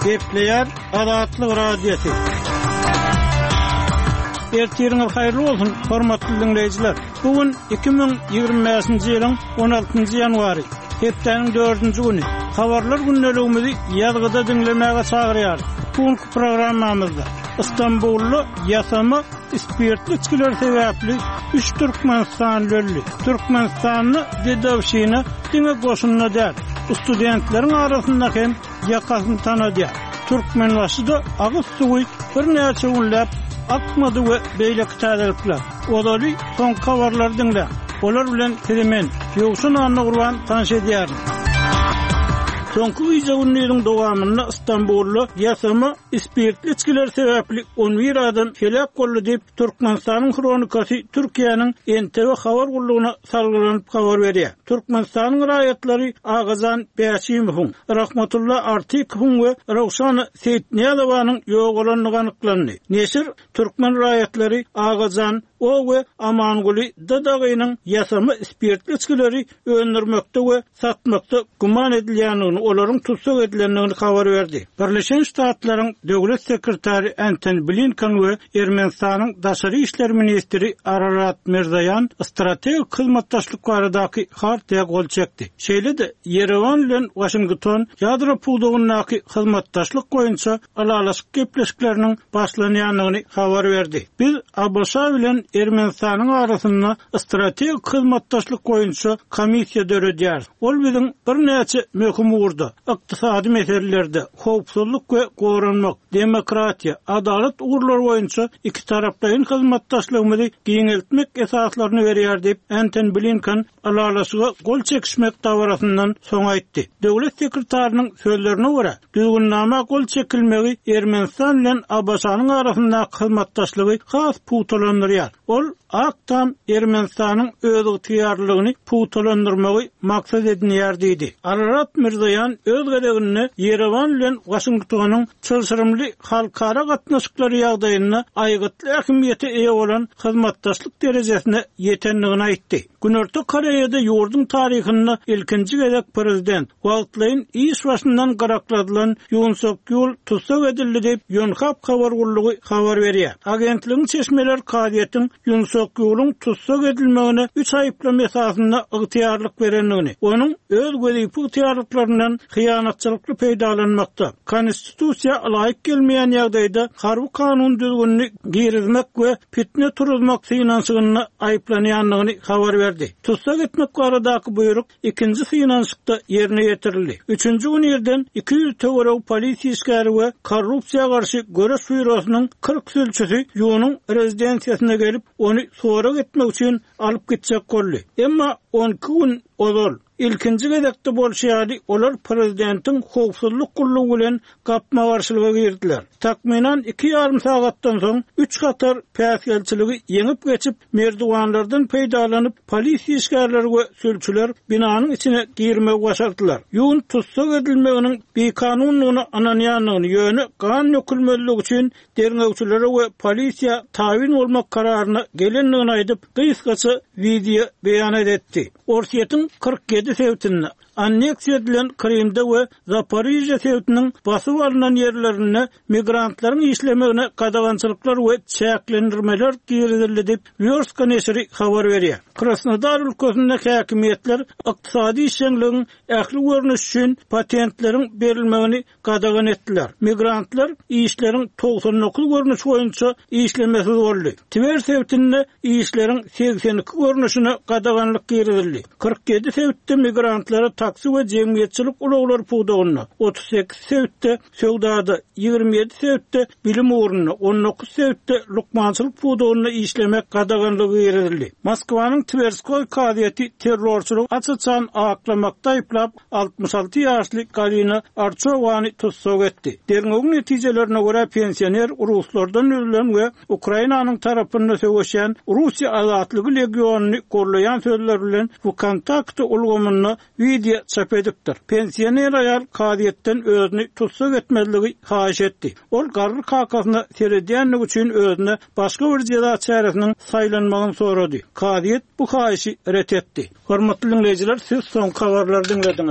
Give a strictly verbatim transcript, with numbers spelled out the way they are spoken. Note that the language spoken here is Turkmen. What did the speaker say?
Gepleyer Azatlyk Radiosu. Ertiňiz haýyrly bolsun, hormatly dinleýijiler. Bugün iki ming ýygrimi beşinji ýylyň on altynjy ýanwary, hepdeniň dördünji güni. Habarlar günneligimizi ýazgyda dinlemäge çagyrýar. Bugünkü programmamyzda İstanbullu ýasama spirtli içkiler sebäpli üç Türkmenistan öldü. Türkmenistanly Dedawşyny diňe goşunyna däl. Studentleriň arasynda hem ýakasyny tanady. Türkmenbaşyda agyz suwy bir näçe günläp akmady we beýle kitadelyklar. Olary son habarlar dinle. Olar bilen telemen ýogsun anna gurban tanış edýär. Soňky ýygynyň dowamynda İstanbullu ýasama spirtli içkiler sebäpli on bir adam helak boldy diýip Türkmenistanyň kronikasy Türkiýanyň N T V habar gurulugyna salgylanyp habar berýär. Türkmenistanyň raýatlary Agazan Bäşimow, Rahmatullah Artikow we Rawşan Seyitniyalowanyň ýoğulanlygy anyklandy. Neşir Türkmen raýatlary Agazan o we Amanguly Dadagynyň ýasama spirtli içkileri öndürmekde we satmakda guman edilýändigini, olaryň tutsak edilendigini habar berdi. Birleşen Ştatlaryň döwlet sekretary Antony Blinken we Ermenistanyň daşary işler ministri Ararat Mirzoyan strategik hyzmatdaşlyk baradaky hartyga gol çekdi. Şeýle-de Yerevan bilen Washington ýadro puwdugynyňky hyzmatdaşlyk goýunça alalaşyk gepleşikleriniň başlanýandygyny habar berdi. Biz Abbasa bilen Ermenistanyň arasynda strategik hyzmatdaşlyk goýunça komissiýa döredýär. Ol biziň bir näçe möhüm urdy. Ykdysady meselelerde howpsuzlyk we goranmak, demokratiýa, adalet uğurlar boýunça iki tarapdaýyn hyzmatdaşlygyny giňeltmek esaslaryny berýär diýip Antony Blinken alalaşyga gol çekişmek dawarasyndan soň aýtdy. Döwlet sekretarnyň sözlerine görä, düzgünnama gol çekilmegi Ermenistan bilen Abbasanyň arasynda hyzmatdaşlygy has puwtalandyrýar. Ol aktam Ermenistanyň özüň tiýarlygyny puwtalandyrmagy maksat edinýär diýdi. Ararat Mirzoyan öz geregini Yerevan bilen Washingtonyň çylşyrymly halkara gatnaşyklary ýagdaýyna aýgytly ähmiýete eýe bolan hyzmatdaşlyk derejesine ýetenligini aýtdy. Günorta Koreýada ýurdun taryhyny ilkinji gezek prezident wagtlaryň iş başyndan garakladylan Yoon Suk-yeol tutsak edildi diýip Yonhap habar gurulugy habar berýär. Agentligiň çeşmeler kadiýetiň Yoon Suk-yeol'un tutsak edilmegine üç aýyplama esasynda ygtyýarlyk berenligini, onuň öz gözipi ygtyýarlyklaryndan hyýanatçylykly peýdalanmakda, konstitusiýa laýyk gelmeýän ýagdaýda harby kanun düzgünlüğini girizmek we fitne turuzmak synanşygyny aýyplanýanlygyny habar berdi. Tutsak etmek baradaky buyruk ikinji synanşykda ýerine ýetirildi. Üçüncü gün ýerden iki ýüz töwereg polisiýa işgäri we korrupsiýa garşy göreş bürosynyň kırk sülçüsi ýonyň rezidensiýasyna gelip ony sorak etmek üçin alyp gitjek boldy. Emma on iki gün ozal ilkinji gezekde bolşýary olar prezidentiň howpsuzlyk gurulugy bilen gapma garşylyga girdiler. Takminan iki ýarym sagatdan soň üç gatar päsgelçiligi ýeňip geçip merdiwanlardan peýdalanyp polisiýa işgärleri we sülçüler binanyň içine girmek başardylar. Ýun tutsak edilmeginiň bekanunlygyny ananýanlygyny ýöne gan ýökülmezligi üçin derňewçilere we polisiýa tawin bolmak kararyna gelenligini aýdyp gysgaça video beýan etdi. Orsiýetiň kırk yedi sewtini anneksiýa edilen Krimde we Zaporizhia sewtiniň basyp alynan ýerlerine migrantlaryň işlemegine gadagançylyklar we çäklendirmeler girizildi diýip Vyorska neşri habar berýär. Krasnodar ülkesinde häkimetler ykdysady işçiligiň ähli görnüş üçin patentleriň berilmegini gadagan etdiler. Migrantlar işleriň doksan dokuz görnüş boýunça işlemesiz boldy. Twer sewtinde işleriň seksen iki görnüşine gadaganlyk girizildi. kırk yedi sewtde migrantlara taksi we jemgyýetçilik ulaglar puwdagyny, otuz sekiz sewtde söwdada, ýygrimi ýedi sewtde bilim uğruny, on dokuz sewtde lukmançylyk puwdagyny işlemek gadaganlygy girizildi. Moskwanyň Tverskoy kadiýeti terrorçylyk açyçan aklamakda aýplap altmış alty ýaşly Galina Archowany tutsak etdi. Derňegiň netijelerine görä pensioner ruslardan ölen we Ukrainanyň tarapynda söwüşen Russiýa azatlygy legionuny gorlayan sözler bilen bu kontakty ulgamyny video çap edipdir. Pensioner ayal kadiýetden özüni tutsak etmezligi haýyş etdi. Ol garry kakasyna seredýänligi üçin özüne başga bir jeda çäresiniň saýlanmagyny sorady. Kadiýet bu haýyşy ret etdi. Hormatly dinleýijiler, siz soň habarlary dinlediniz.